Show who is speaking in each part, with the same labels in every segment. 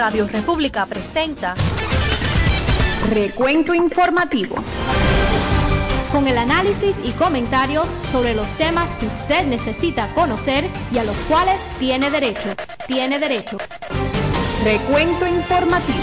Speaker 1: Radio República presenta
Speaker 2: Recuento Informativo,
Speaker 3: con el análisis y comentarios sobre los temas que usted necesita conocer y a los cuales tiene derecho.
Speaker 2: Recuento Informativo.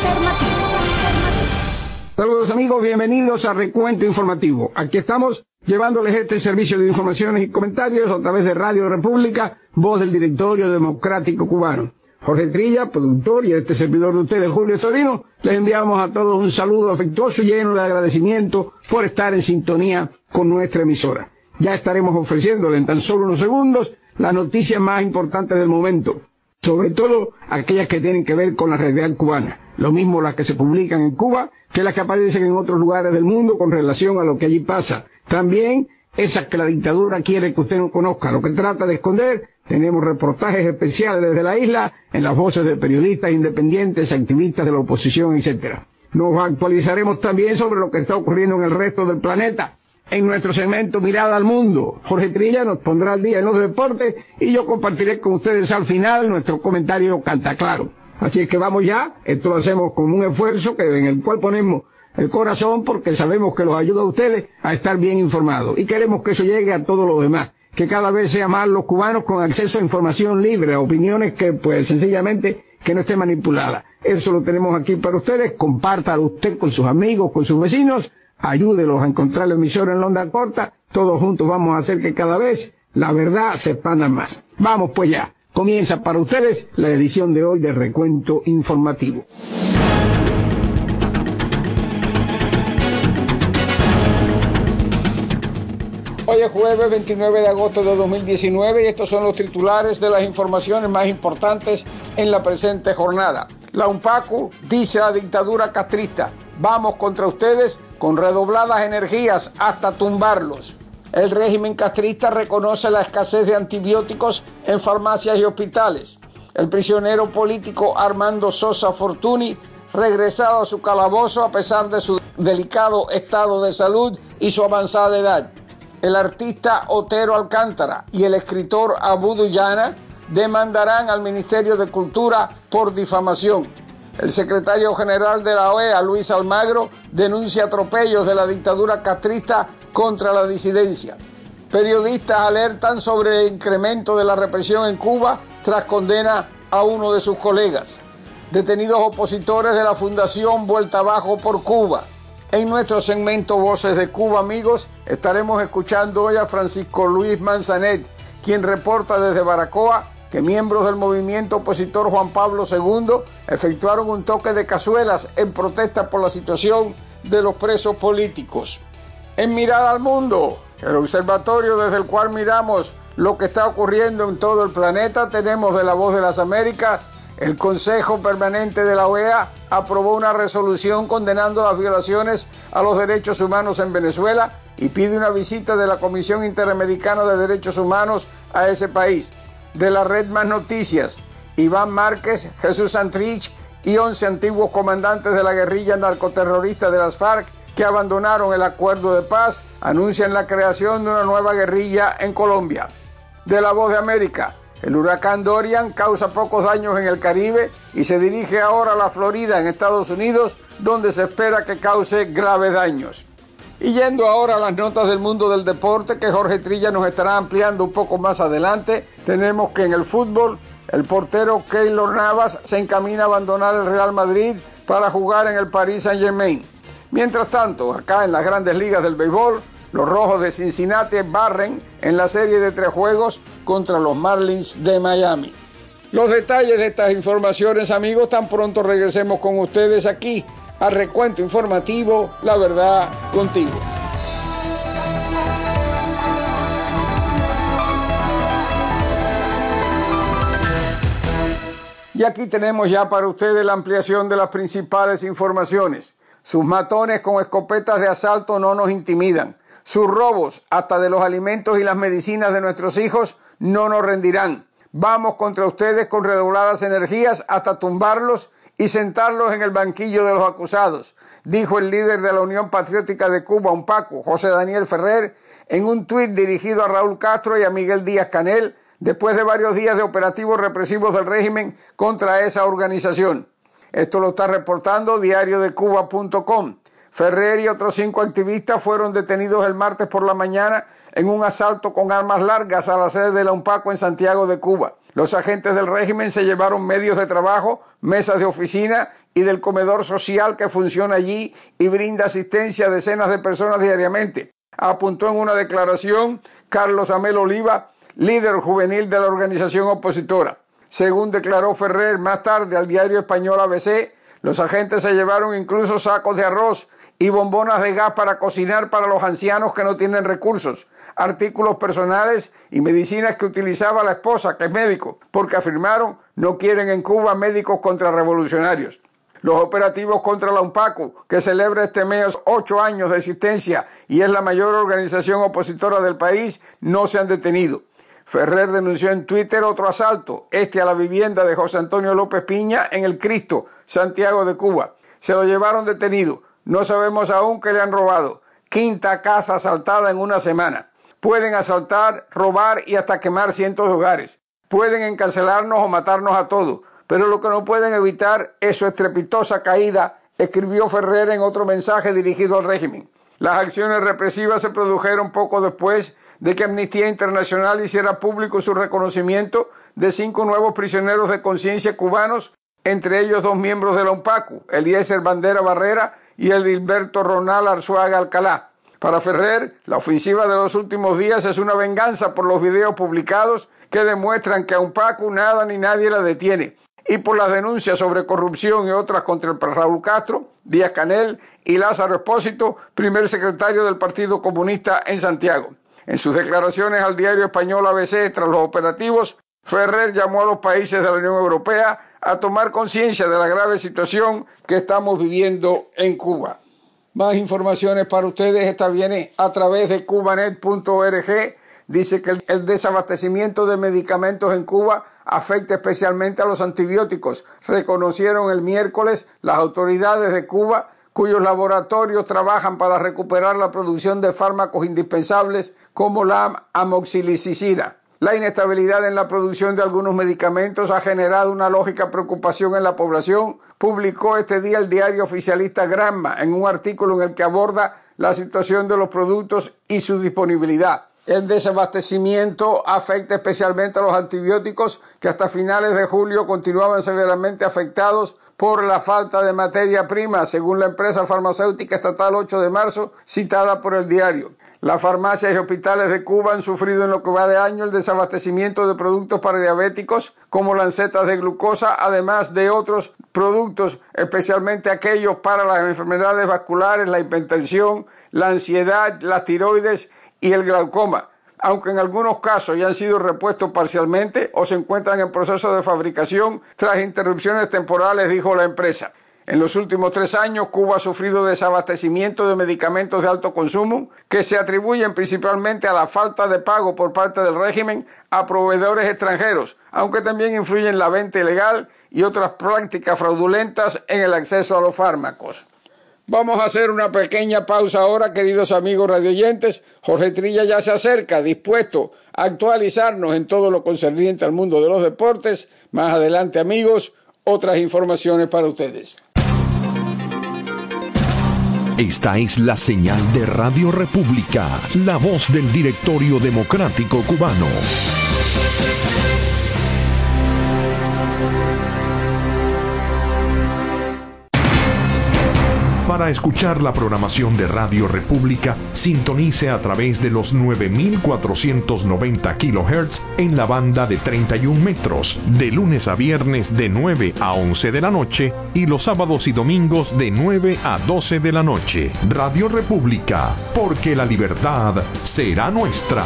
Speaker 4: Saludos amigos, bienvenidos a Recuento Informativo. Aquí estamos llevándoles este servicio de informaciones y comentarios a través de Radio República, voz del Directorio Democrático Cubano. Jorge Trilla, productor, y este servidor de ustedes, Julio Torino, les enviamos a todos un saludo afectuoso y lleno de agradecimiento por estar en sintonía con nuestra emisora. Ya estaremos ofreciéndole en tan solo unos segundos las noticias más importantes del momento, sobre todo aquellas que tienen que ver con la realidad cubana, lo mismo las que se publican en Cuba que las que aparecen en otros lugares del mundo con relación a lo que allí pasa. También esas que la dictadura quiere que usted no conozca, lo que trata de esconder. Tenemos reportajes especiales desde la isla en las voces de periodistas independientes, activistas de la oposición, etc. Nos actualizaremos también sobre lo que está ocurriendo en el resto del planeta. En nuestro segmento Mirada al Mundo, Jorge Trilla nos pondrá al día en los deportes y yo compartiré con ustedes al final nuestro comentario cantaclaro. Así es que vamos ya, esto lo hacemos con un esfuerzo en el cual ponemos el corazón porque sabemos que los ayuda a ustedes a estar bien informados y queremos que eso llegue a todos los demás, que cada vez sean más los cubanos con acceso a información libre, a opiniones que pues sencillamente que no esté manipulada. Eso lo tenemos aquí para ustedes, compártalo usted con sus amigos, con sus vecinos, ayúdelos a encontrar la emisora en la onda corta, todos juntos vamos a hacer que cada vez la verdad se expanda más. Vamos pues ya. Comienza para ustedes la edición de hoy de Recuento Informativo. Hoy es jueves 29 de agosto de 2019 y estos son los titulares de las informaciones más importantes en la presente jornada. La UNPACU dice a la dictadura castrista: vamos contra ustedes con redobladas energías hasta tumbarlos. El régimen castrista reconoce la escasez de antibióticos en farmacias y hospitales. El prisionero político Armando Sosa Fortuny, regresado a su calabozo a pesar de su delicado estado de salud y su avanzada edad. El artista Otero Alcántara y el escritor Abu Duyana demandarán al Ministerio de Cultura por difamación. El secretario general de la OEA, Luis Almagro, denuncia atropellos de la dictadura castrista contra la disidencia. Periodistas alertan sobre el incremento de la represión en Cuba tras condena a uno de sus colegas. Detenidos opositores de la Fundación Vuelta Abajo por Cuba. En nuestro segmento Voces de Cuba, amigos, estaremos escuchando hoy a Francisco Luis Manzanet, quien reporta desde Baracoa que miembros del movimiento opositor Juan Pablo II efectuaron un toque de cazuelas en protesta por la situación de los presos políticos. En Mirada al Mundo, el observatorio desde el cual miramos lo que está ocurriendo en todo el planeta, tenemos de La Voz de las Américas. El Consejo Permanente de la OEA aprobó una resolución condenando las violaciones a los derechos humanos en Venezuela y pide una visita de la Comisión Interamericana de Derechos Humanos a ese país. De la red Más Noticias, Iván Márquez, Jesús Santrich y 11 antiguos comandantes de la guerrilla narcoterrorista de las FARC que abandonaron el acuerdo de paz anuncian la creación de una nueva guerrilla en Colombia. De La Voz de América, el huracán Dorian causa pocos daños en el Caribe y se dirige ahora a la Florida, en Estados Unidos, donde se espera que cause graves daños. Y yendo ahora a las notas del mundo del deporte, que Jorge Trilla nos estará ampliando un poco más adelante, tenemos que en el fútbol, el portero Keylor Navas se encamina a abandonar el Real Madrid para jugar en el Paris Saint-Germain. Mientras tanto, acá en las grandes ligas del béisbol, los Rojos de Cincinnati barren en la serie de 3 juegos contra los Marlins de Miami. Los detalles de estas informaciones, amigos, tan pronto regresemos con ustedes aquí a Recuento Informativo, La Verdad Contigo. Y aquí tenemos ya para ustedes la ampliación de las principales informaciones. Sus matones con escopetas de asalto no nos intimidan. Sus robos, hasta de los alimentos y las medicinas de nuestros hijos, no nos rendirán. Vamos contra ustedes con redobladas energías hasta tumbarlos y sentarlos en el banquillo de los acusados, dijo el líder de la Unión Patriótica de Cuba, UNPACU, José Daniel Ferrer, en un tuit dirigido a Raúl Castro y a Miguel Díaz-Canel, después de varios días de operativos represivos del régimen contra esa organización. Esto lo está reportando diariodecuba.com. Ferrer y otros 5 activistas fueron detenidos el martes por la mañana en un asalto con armas largas a la sede de la UNPACO en Santiago de Cuba. Los agentes del régimen se llevaron medios de trabajo, mesas de oficina y del comedor social que funciona allí y brinda asistencia a decenas de personas diariamente, apuntó en una declaración Carlos Amel Oliva, líder juvenil de la organización opositora. Según declaró Ferrer más tarde al diario español ABC, los agentes se llevaron incluso sacos de arroz y bombonas de gas para cocinar para los ancianos que no tienen recursos, artículos personales y medicinas que utilizaba la esposa, que es médico, porque afirmaron no quieren en Cuba médicos contrarrevolucionarios. Los operativos contra la UNPACO, que celebra este mes 8 años de existencia y es la mayor organización opositora del país, no se han detenido. Ferrer denunció en Twitter otro asalto, a la vivienda de José Antonio López Piña en El Cristo, Santiago de Cuba. Se lo llevaron detenido. No sabemos aún qué le han robado. 5ª casa asaltada en una semana. Pueden asaltar, robar y hasta quemar cientos de hogares. Pueden encarcelarnos o matarnos a todos, pero lo que no pueden evitar es su estrepitosa caída, escribió Ferrer en otro mensaje dirigido al régimen. Las acciones represivas se produjeron poco después de que Amnistía Internacional hiciera público su reconocimiento de 5 nuevos prisioneros de conciencia cubanos, entre ellos 2 miembros de la UNPACO, Eliezer Bandera Barrera y Edilberto Ronald Arzuaga Alcalá. Para Ferrer, la ofensiva de los últimos días es una venganza por los videos publicados que demuestran que a UNPACO nada ni nadie la detiene, y por las denuncias sobre corrupción y otras contra Raúl Castro, Díaz Canel y Lázaro Espósito, primer secretario del Partido Comunista en Santiago. En sus declaraciones al diario español ABC tras los operativos, Ferrer llamó a los países de la Unión Europea a tomar conciencia de la grave situación que estamos viviendo en Cuba. Más informaciones para ustedes, esta viene a través de cubanet.org. Dice que el desabastecimiento de medicamentos en Cuba afecta especialmente a los antibióticos. Reconocieron el miércoles las autoridades de Cuba, cuyos laboratorios trabajan para recuperar la producción de fármacos indispensables como la amoxicilina. La inestabilidad en la producción de algunos medicamentos ha generado una lógica preocupación en la población, publicó este día el diario oficialista Granma en un artículo en el que aborda la situación de los productos y su disponibilidad. El desabastecimiento afecta especialmente a los antibióticos, que hasta finales de julio continuaban severamente afectados por la falta de materia prima, según la empresa farmacéutica estatal 8 de marzo, citada por el diario. Las farmacias y hospitales de Cuba han sufrido en lo que va de año el desabastecimiento de productos para diabéticos, como lancetas de glucosa, además de otros productos, especialmente aquellos para las enfermedades vasculares, la hipertensión, la ansiedad, las tiroides y el glaucoma, aunque en algunos casos ya han sido repuestos parcialmente o se encuentran en proceso de fabricación tras interrupciones temporales, dijo la empresa. En los últimos 3 años, Cuba ha sufrido desabastecimiento de medicamentos de alto consumo que se atribuyen principalmente a la falta de pago por parte del régimen a proveedores extranjeros, aunque también influyen la venta ilegal y otras prácticas fraudulentas en el acceso a los fármacos. Vamos a hacer una pequeña pausa ahora, queridos amigos radioyentes. Jorge Trilla ya se acerca, dispuesto a actualizarnos en todo lo concerniente al mundo de los deportes. Más adelante, amigos, otras informaciones para ustedes.
Speaker 5: Esta es la señal de Radio República, la voz del Directorio Democrático Cubano. Para escuchar la programación de Radio República, sintonice a través de los 9490 kHz en la banda de 31 metros, de lunes a viernes de 9 a 11 de la noche y los sábados y domingos de 9 a 12 de la noche. Radio República, porque la libertad será nuestra.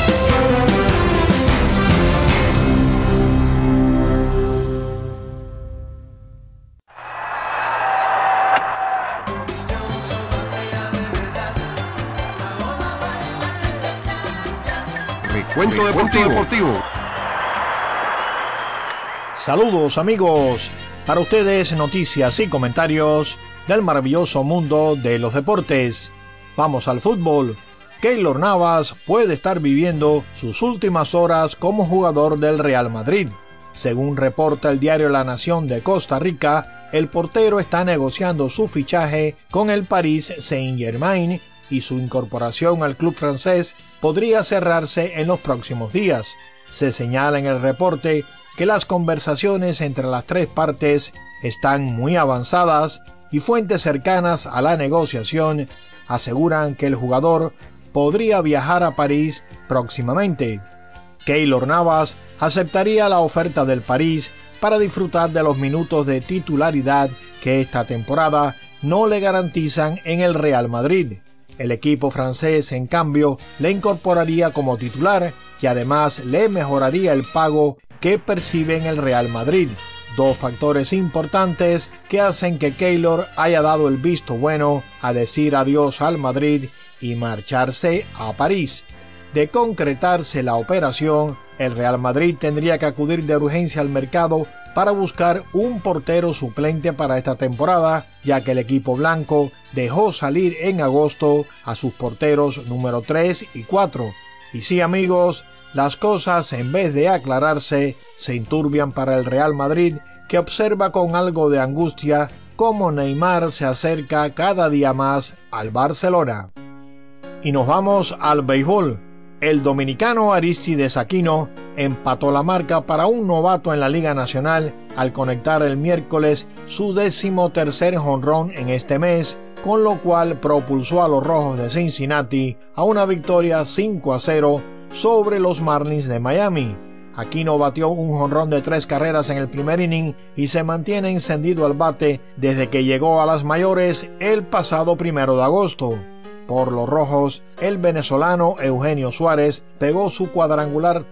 Speaker 6: Cuento deportivo. Saludos amigos, para ustedes noticias y comentarios del maravilloso mundo de los deportes. Vamos al fútbol. Keylor Navas puede estar viviendo sus últimas horas como jugador del Real Madrid. Según reporta el diario La Nación de Costa Rica, el portero está negociando su fichaje con el Paris Saint-Germain y su incorporación al club francés podría cerrarse en los próximos días. Se señala en el reporte que las conversaciones entre las tres partes están muy avanzadas y fuentes cercanas a la negociación aseguran que el jugador podría viajar a París próximamente. Keylor Navas aceptaría la oferta del París para disfrutar de los minutos de titularidad que esta temporada no le garantizan en el Real Madrid. El equipo francés, en cambio, le incorporaría como titular y además le mejoraría el pago que percibe en el Real Madrid. Dos factores importantes que hacen que Keylor haya dado el visto bueno a decir adiós al Madrid y marcharse a París. De concretarse la operación, el Real Madrid tendría que acudir de urgencia al mercado para buscar un portero suplente para esta temporada, ya que el equipo blanco dejó salir en agosto a sus porteros número 3 y 4. Y sí, amigos, las cosas, en vez de aclararse, se enturbian para el Real Madrid, que observa con algo de angustia cómo Neymar se acerca cada día más al Barcelona. Y nos vamos al béisbol. El dominicano Aristides Aquino empató la marca para un novato en la Liga Nacional al conectar el miércoles su 13º jonrón en este mes, con lo cual propulsó a los Rojos de Cincinnati a una victoria 5-0 sobre los Marlins de Miami. Aquino batió un jonrón de 3 carreras en el primer inning y se mantiene encendido al bate desde que llegó a las mayores el pasado 1 de agosto. Por los Rojos, el venezolano Eugenio Suárez pegó su cuadrangular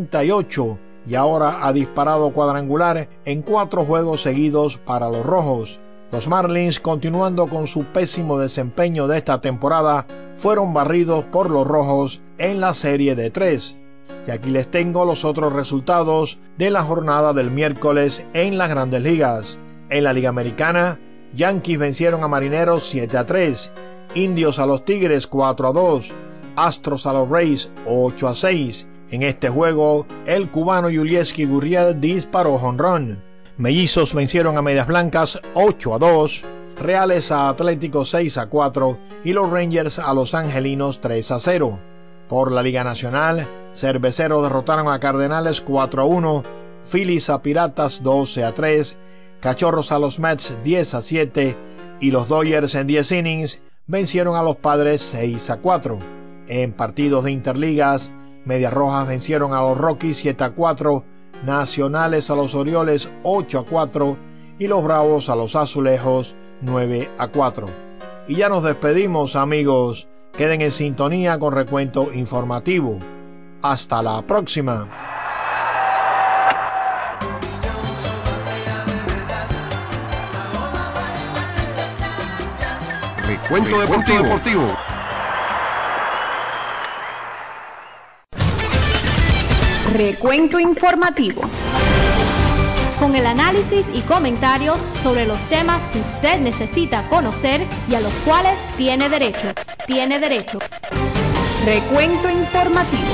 Speaker 6: 38 y ahora ha disparado cuadrangular en 4 juegos seguidos para los Rojos. Los Marlins, continuando con su pésimo desempeño de esta temporada, fueron barridos por los Rojos en la serie de 3. Y aquí les tengo los otros resultados de la jornada del miércoles en las Grandes Ligas. En la Liga Americana, Yankees vencieron a Marineros 7-3, Indios a los Tigres 4-2, Astros a los Rays 8-6. En este juego, el cubano Yulieski Gurriel disparó jonrón. Mellizos vencieron a Medias Blancas 8-2, Reales a Atléticos 6-4 y los Rangers a Los Angelinos 3-0. Por la Liga Nacional, Cerveceros derrotaron a Cardenales 4-1, Phillies a Piratas 12-3, Cachorros a los Mets 10-7 y los Dodgers en 10 innings vencieron a los Padres 6-4. En partidos de Interligas, Medias Rojas vencieron a los Rockies 7-4, Nacionales a los Orioles 8-4 y los Bravos a los Azulejos 9-4. Y ya nos despedimos, amigos. Queden en sintonía con Recuento Informativo. Hasta la próxima.
Speaker 5: Recuento Deportivo.
Speaker 2: Recuento informativo.
Speaker 3: Con el análisis y comentarios sobre los temas que usted necesita conocer y a los cuales tiene derecho.
Speaker 2: Recuento informativo.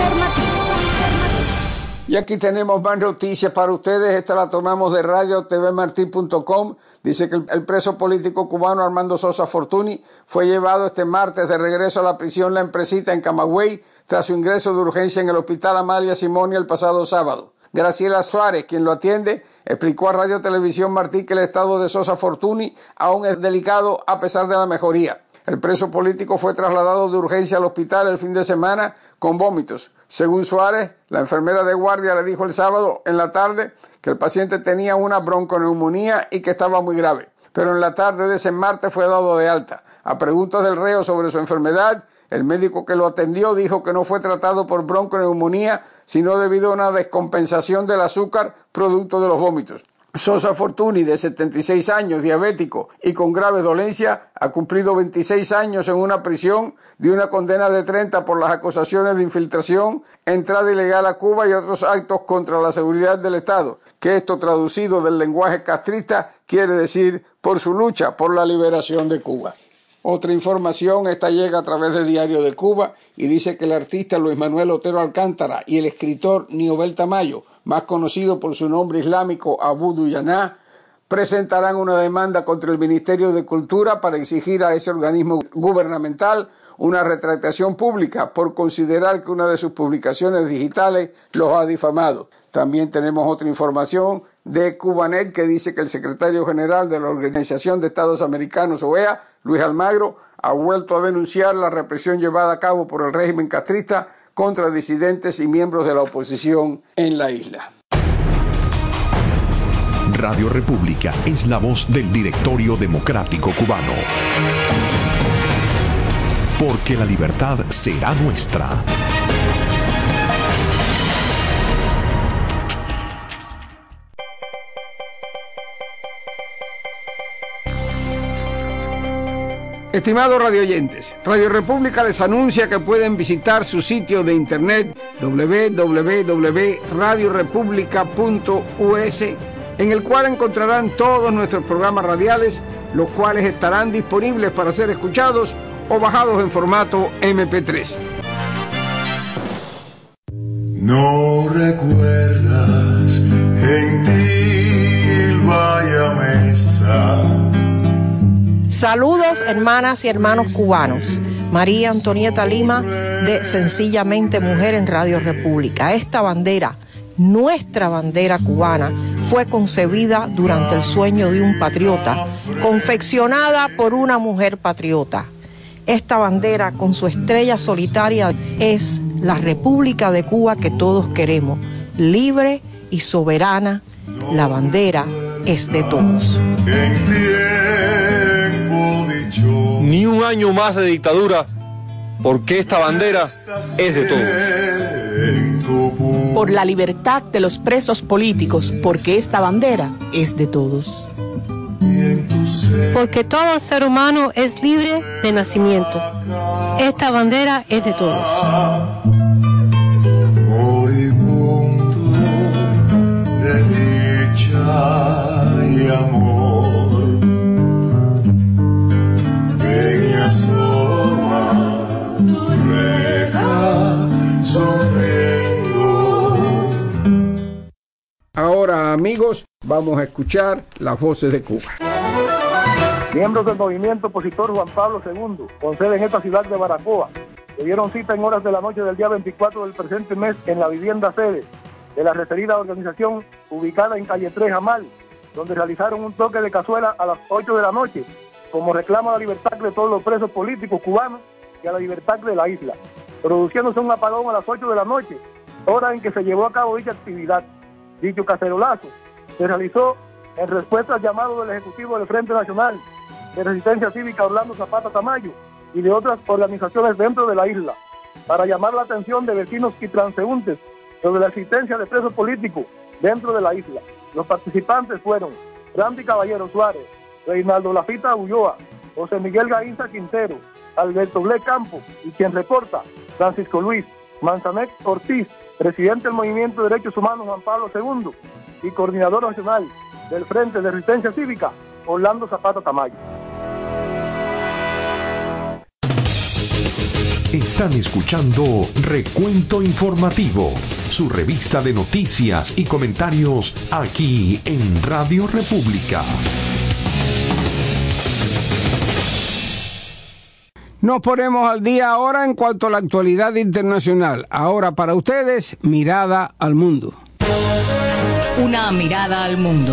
Speaker 4: Y aquí tenemos más noticias para ustedes. Esta la tomamos de radiotvmartin.com. Dice que el preso político cubano Armando Sosa Fortuny fue llevado este martes de regreso a la prisión La Empresita en Camagüey tras su ingreso de urgencia en el Hospital Amalia Simonia el pasado sábado. Graciela Suárez, quien lo atiende, explicó a Radio Televisión Martí que el estado de Sosa Fortuny aún es delicado a pesar de la mejoría. El preso político fue trasladado de urgencia al hospital el fin de semana con vómitos. Según Suárez, la enfermera de guardia le dijo el sábado en la tarde que el paciente tenía una bronconeumonía y que estaba muy grave. Pero en la tarde de ese martes fue dado de alta. A preguntas del reo sobre su enfermedad, el médico que lo atendió dijo que no fue tratado por bronconeumonía, sino debido a una descompensación del azúcar producto de los vómitos. Sosa Fortuny, de 76 años, diabético y con grave dolencia, ha cumplido 26 años en una prisión de una condena de 30 por las acusaciones de infiltración, entrada ilegal a Cuba y otros actos contra la seguridad del Estado, que esto traducido del lenguaje castrista quiere decir por su lucha por la liberación de Cuba. Otra información, esta llega a través de Diario de Cuba y dice que el artista Luis Manuel Otero Alcántara y el escritor Niobel Tamayo, más conocido por su nombre islámico Abu Duyaná, presentarán una demanda contra el Ministerio de Cultura para exigir a ese organismo gubernamental una retractación pública por considerar que una de sus publicaciones digitales los ha difamado. También tenemos otra información de Cubanet que dice que el secretario general de la Organización de Estados Americanos, OEA, Luis Almagro, ha vuelto a denunciar la represión llevada a cabo por el régimen castrista contra disidentes y miembros de la oposición en la isla.
Speaker 5: Radio República es la voz del Directorio Democrático Cubano. Porque la libertad será nuestra.
Speaker 4: Estimados radioyentes, Radio República les anuncia que pueden visitar su sitio de internet www.radiorepublica.us, en el cual encontrarán todos nuestros programas radiales, los cuales estarán disponibles para ser escuchados o bajados en formato MP3.
Speaker 7: No recuerdas gentil vaya mesa.
Speaker 8: Saludos, hermanas y hermanos cubanos. María Antonieta Lima, de Sencillamente Mujer en Radio República. Esta bandera, nuestra bandera cubana, fue concebida durante el sueño de un patriota, confeccionada por una mujer patriota. Esta bandera, con su estrella solitaria, es la República de Cuba que todos queremos, libre y soberana. La bandera es de todos.
Speaker 9: Ni un año más de dictadura, porque esta bandera es de todos.
Speaker 10: Por la libertad de los presos políticos, porque esta bandera es de todos.
Speaker 11: Porque todo ser humano es libre de nacimiento. Esta bandera es de todos.
Speaker 7: Moribundo de dicha y amor, ven y asoma tu reja sonriendo.
Speaker 4: Ahora, amigos, vamos a escuchar las voces de Cuba.
Speaker 12: Miembros del movimiento opositor Juan Pablo II, con sede en esta ciudad de Baracoa, se dieron cita en horas de la noche del día 24 del presente mes en la vivienda sede de la referida organización ubicada en calle 3 Jamal, donde realizaron un toque de cazuela a las 8 de la noche, como reclamo a la libertad de todos los presos políticos cubanos y a la libertad de la isla, produciéndose un apagón a las 8 de la noche, hora en que se llevó a cabo dicha actividad. Dicho cacerolazo se realizó en respuesta al llamado del Ejecutivo del Frente Nacional de Resistencia Cívica Orlando Zapata Tamayo y de otras organizaciones dentro de la isla, para llamar la atención de vecinos y transeúntes sobre la existencia de presos políticos dentro de la isla. Los participantes fueron Randy Caballero Suárez, Reinaldo Lafita Ulloa, José Miguel Gainza Quintero, Alberto Ble Campo y quien reporta, Francisco Luis Manzanet Ortiz, presidente del Movimiento de Derechos Humanos Juan Pablo II y coordinador nacional del Frente de Resistencia Cívica Orlando Zapata Tamayo.
Speaker 5: Están escuchando Recuento Informativo, su revista de noticias y comentarios aquí en Radio República.
Speaker 4: Nos ponemos al día ahora en cuanto a la actualidad internacional. Ahora para ustedes, Mirada al Mundo.
Speaker 13: Una mirada al mundo.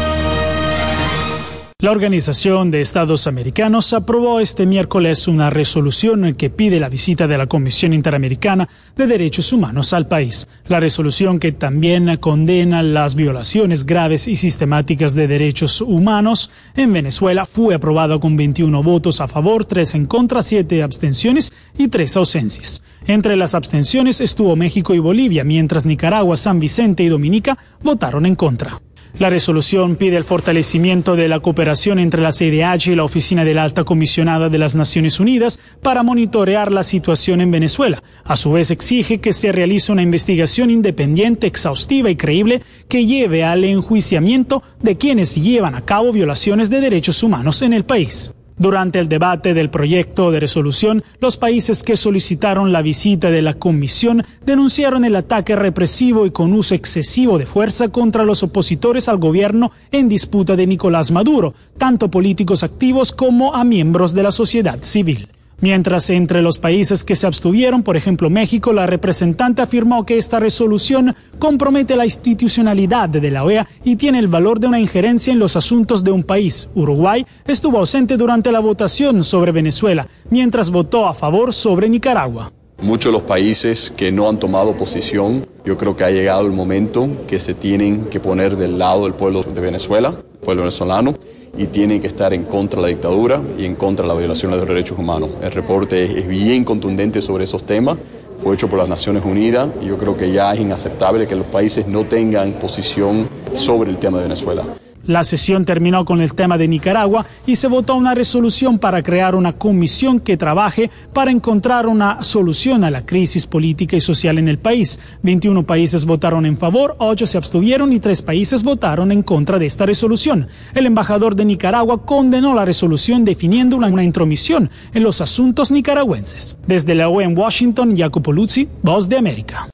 Speaker 14: La Organización de Estados Americanos aprobó este miércoles una resolución que pide la visita de la Comisión Interamericana de Derechos Humanos al país. La resolución, que también condena las violaciones graves y sistemáticas de derechos humanos en Venezuela, fue aprobada con 21 votos a favor, 3 en contra, 7 abstenciones y 3 ausencias. Entre las abstenciones estuvo México y Bolivia, mientras Nicaragua, San Vicente y Dominica votaron en contra. La resolución pide el fortalecimiento de la cooperación entre la CIDH y la Oficina de la Alta Comisionada de las Naciones Unidas para monitorear la situación en Venezuela. A su vez, exige que se realice una investigación independiente, exhaustiva y creíble que lleve al enjuiciamiento de quienes llevan a cabo violaciones de derechos humanos en el país. Durante el debate del proyecto de resolución, los países que solicitaron la visita de la comisión denunciaron el ataque represivo y con uso excesivo de fuerza contra los opositores al gobierno en disputa de Nicolás Maduro, tanto políticos activos como a miembros de la sociedad civil. Mientras entre los países que se abstuvieron, por ejemplo México, la representante afirmó que esta resolución compromete la institucionalidad de la OEA y tiene el valor de una injerencia en los asuntos de un país. Uruguay estuvo ausente durante la votación sobre Venezuela, mientras votó a favor sobre Nicaragua.
Speaker 15: Muchos de los países que no han tomado posición, yo creo que ha llegado el momento que se tienen que poner del lado del pueblo de Venezuela, el pueblo venezolano, y tienen que estar en contra de la dictadura y en contra de la violación de los derechos humanos. El reporte es bien contundente sobre esos temas, fue hecho por las Naciones Unidas y yo creo que ya es inaceptable que los países no tengan posición sobre el tema de Venezuela.
Speaker 14: La sesión terminó con el tema de Nicaragua y se votó una resolución para crear una comisión que trabaje para encontrar una solución a la crisis política y social en el país. 21 países votaron en favor, 8 se abstuvieron y 3 países votaron en contra de esta resolución. El embajador de Nicaragua condenó la resolución definiendo una intromisión en los asuntos nicaragüenses. Desde la OEA en Washington, Jacopo Luzzi, Voz de América.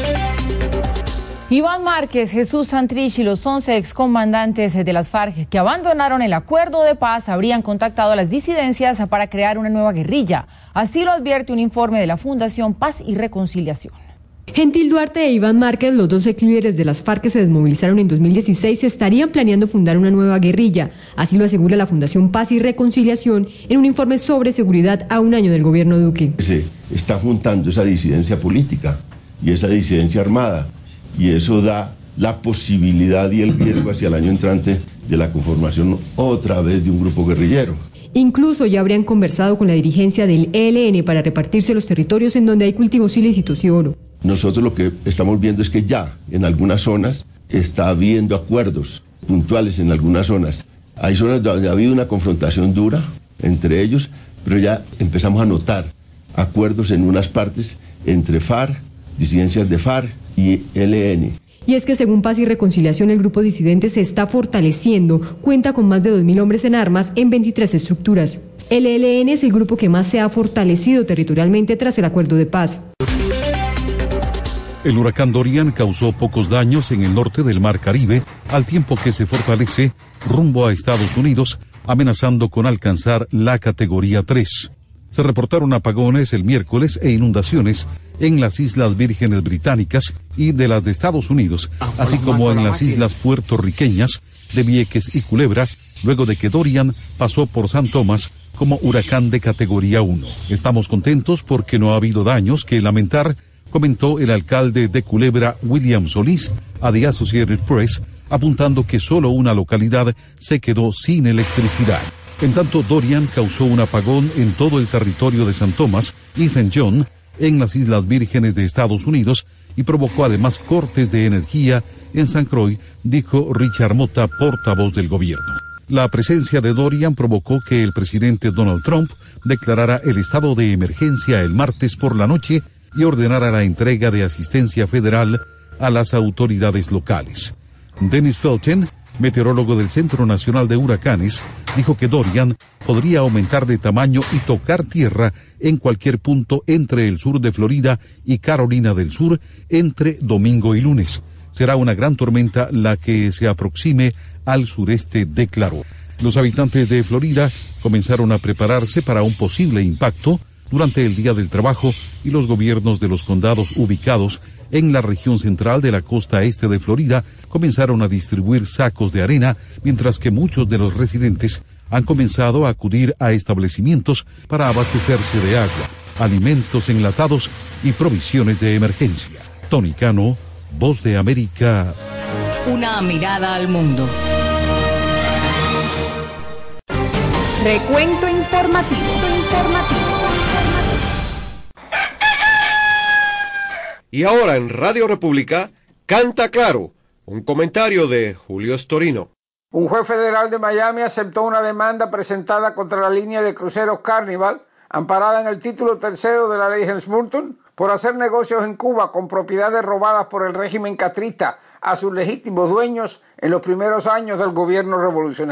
Speaker 16: Iván Márquez, Jesús Santrich y los 11 excomandantes de las FARC que abandonaron el acuerdo de paz habrían contactado a las disidencias para crear una nueva guerrilla. Así lo advierte un informe de la Fundación Paz y Reconciliación.
Speaker 17: Gentil Duarte e Iván Márquez, los dos ex líderes de las FARC que se desmovilizaron en 2016, estarían planeando fundar una nueva guerrilla. Así lo asegura la Fundación Paz y Reconciliación en un informe sobre seguridad a un año del gobierno Duque.
Speaker 18: Se está juntando esa disidencia política y esa disidencia armada. Y eso da la posibilidad y el riesgo hacia el año entrante de la conformación otra vez de un grupo guerrillero.
Speaker 17: Incluso ya habrían conversado con la dirigencia del ELN para repartirse los territorios en donde hay cultivos ilícitos y oro.
Speaker 18: Nosotros lo que estamos viendo es que ya en algunas zonas está habiendo acuerdos puntuales en algunas zonas. Hay zonas donde ha habido una confrontación dura entre ellos, pero ya empezamos a notar acuerdos en unas partes entre FARC, disidencias de FARC, y ELN.
Speaker 17: Y es que según Paz y Reconciliación, el grupo disidente se está fortaleciendo, cuenta con más de 2.000 hombres en armas en 23 estructuras. El ELN es el grupo que más se ha fortalecido territorialmente tras el acuerdo de paz.
Speaker 19: El huracán Dorian causó pocos daños en el norte del Mar Caribe, al tiempo que se fortalece rumbo a Estados Unidos, amenazando con alcanzar la categoría 3. Se reportaron apagones el miércoles e inundaciones en las Islas Vírgenes Británicas y de las de Estados Unidos, así como en las islas puertorriqueñas de Vieques y Culebra, luego de que Dorian pasó por San Tomás como huracán de categoría 1. Estamos contentos porque no ha habido daños que lamentar, comentó el alcalde de Culebra, William Solís, a The Associated Press, apuntando que solo una localidad se quedó sin electricidad. En tanto, Dorian causó un apagón en todo el territorio de San Tomás y St. John, en las Islas Vírgenes de Estados Unidos, y provocó además cortes de energía en San Croix, dijo Richard Mota, portavoz del gobierno. La presencia de Dorian provocó que el presidente Donald Trump declarara el estado de emergencia el martes por la noche y ordenara la entrega de asistencia federal a las autoridades locales. Dennis Felten, meteorólogo del Centro Nacional de Huracanes, dijo que Dorian podría aumentar de tamaño y tocar tierra en cualquier punto entre el sur de Florida y Carolina del Sur entre domingo y lunes. Será una gran tormenta la que se aproxime al sureste, declaró. Los habitantes de Florida comenzaron a prepararse para un posible impacto durante el Día del Trabajo y los gobiernos de los condados ubicados en la región central de la costa este de Florida comenzaron a distribuir sacos de arena, mientras que muchos de los residentes han comenzado a acudir a establecimientos para abastecerse de agua, alimentos enlatados y provisiones de emergencia. Tony Cano, Voz de América.
Speaker 13: Una mirada al mundo.
Speaker 2: Recuento informativo.
Speaker 20: Y ahora en Radio República, Canta Claro, un comentario de Julio Storino.
Speaker 4: Un juez federal de Miami aceptó una demanda presentada contra la línea de cruceros Carnival, amparada en el título 3 de la ley Helms-Burton, por hacer negocios en Cuba con propiedades robadas por el régimen castrista a sus legítimos dueños en los primeros años del gobierno revolucionario.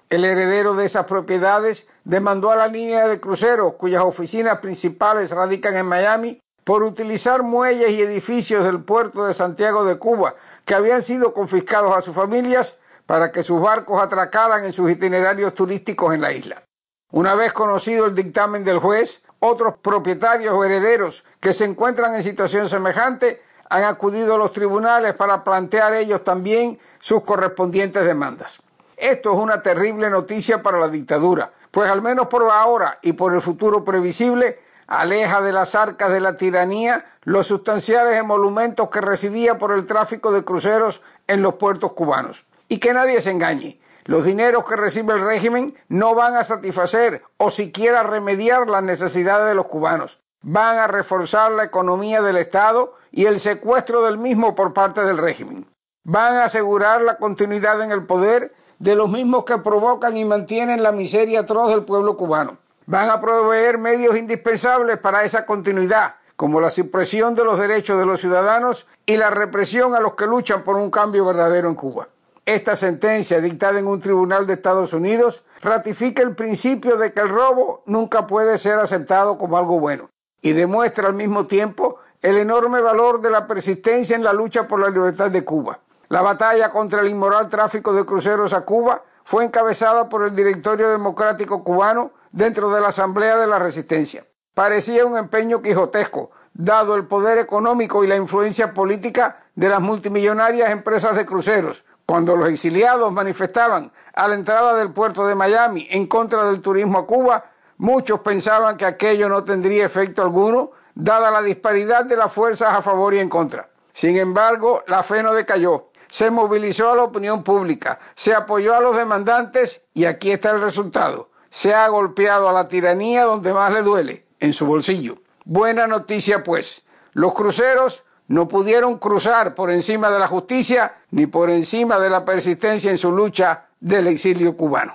Speaker 4: El heredero de esas propiedades demandó a la línea de cruceros, cuyas oficinas principales radican en Miami, por utilizar muelles y edificios del puerto de Santiago de Cuba, que habían sido confiscados a sus familias para que sus barcos atracaran en sus itinerarios turísticos en la isla. Una vez conocido el dictamen del juez, otros propietarios o herederos que se encuentran en situación semejante han acudido a los tribunales para plantear ellos también sus correspondientes demandas. Esto es una terrible noticia para la dictadura, pues al menos por ahora y por el futuro previsible, aleja de las arcas de la tiranía los sustanciales emolumentos que recibía por el tráfico de cruceros en los puertos cubanos. Y que nadie se engañe, los dineros que recibe el régimen no van a satisfacer o siquiera remediar las necesidades de los cubanos. Van a reforzar la economía del Estado y el secuestro del mismo por parte del régimen. Van a asegurar la continuidad en el poder de los mismos que provocan y mantienen la miseria atroz del pueblo cubano. Van a proveer medios indispensables para esa continuidad, como la supresión de los derechos de los ciudadanos y la represión a los que luchan por un cambio verdadero en Cuba. Esta sentencia, dictada en un tribunal de Estados Unidos, ratifica el principio de que el robo nunca puede ser aceptado como algo bueno y demuestra al mismo tiempo el enorme valor de la persistencia en la lucha por la libertad de Cuba. La batalla contra el inmoral tráfico de cruceros a Cuba fue encabezada por el Directorio Democrático Cubano dentro de la Asamblea de la Resistencia. Parecía un empeño quijotesco, dado el poder económico y la influencia política de las multimillonarias empresas de cruceros. Cuando los exiliados manifestaban a la entrada del puerto de Miami en contra del turismo a Cuba, muchos pensaban que aquello no tendría efecto alguno, dada la disparidad de las fuerzas a favor y en contra. Sin embargo, la fe no decayó. Se movilizó a la opinión pública, se apoyó a los demandantes y aquí está el resultado. Se ha golpeado a la tiranía donde más le duele, en su bolsillo. Buena noticia pues, los cruceros no pudieron cruzar por encima de la justicia ni por encima de la persistencia en su lucha del exilio cubano.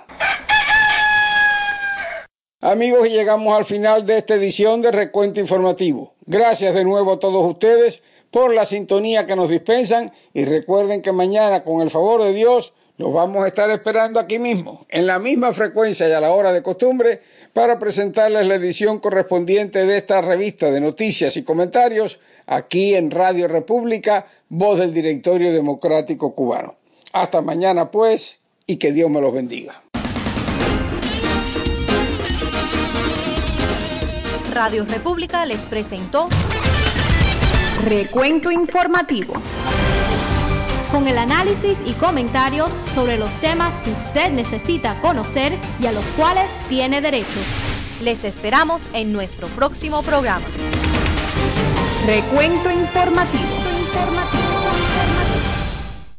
Speaker 4: Amigos, y llegamos al final de esta edición de Recuento Informativo. Gracias de nuevo a todos ustedes por la sintonía que nos dispensan y recuerden que mañana, con el favor de Dios, los vamos a estar esperando aquí mismo, en la misma frecuencia y a la hora de costumbre, para presentarles la edición correspondiente de esta revista de noticias y comentarios aquí en Radio República, voz del Directorio Democrático Cubano. Hasta mañana pues, y que Dios me los bendiga.
Speaker 1: Radio República les presentó
Speaker 2: Recuento Informativo,
Speaker 3: con el análisis y comentarios sobre los temas que usted necesita conocer y a los cuales tiene derecho.
Speaker 1: Les esperamos en nuestro próximo programa.
Speaker 2: Recuento Informativo.